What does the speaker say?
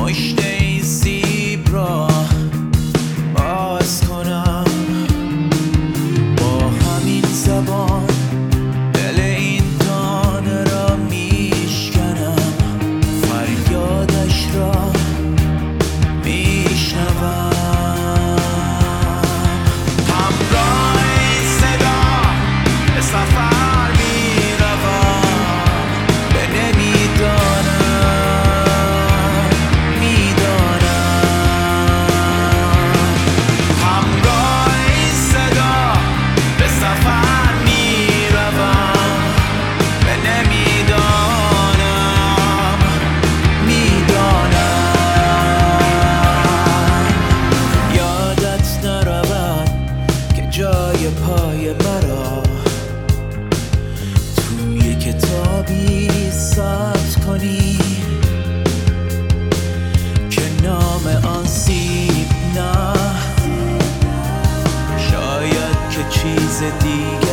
پشت این سیب را باز کنم، با همین زبان دل این دانه را میشکنم، فریادش را میشنوم. همراه این صدا به سفر میروم، به نمیدانم میدانم. همراه این صدا به سفر میروم، به نمیدانم میدانم. یادت نرود که جای پای مرا توی کتابی ثبت کنی که نام آن سیب نه، شاید که چیز دیگه